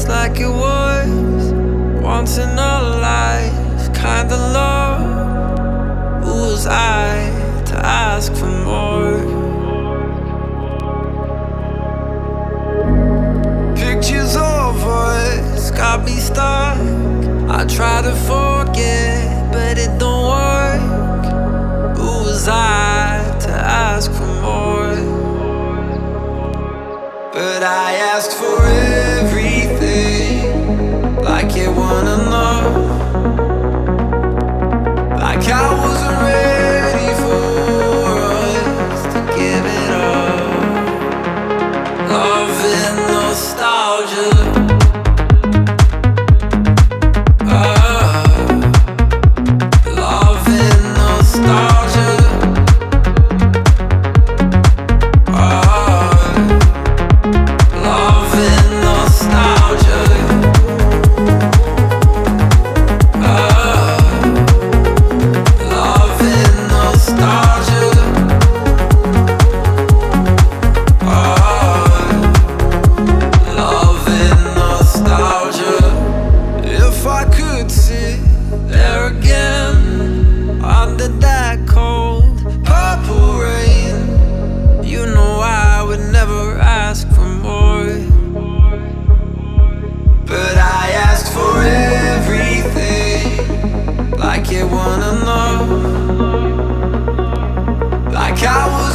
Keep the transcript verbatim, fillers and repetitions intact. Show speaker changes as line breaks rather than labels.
like it was once in a life kind of love. Who was I to ask for more? Pictures of us got me stuck. I try to forget, but it don't work. Who was I to ask for more? But I asked for everything, like it wasn't enough. Like I wasn't ready for us to give it up. Love and nostalgia. Like it wasn't enough. Like I was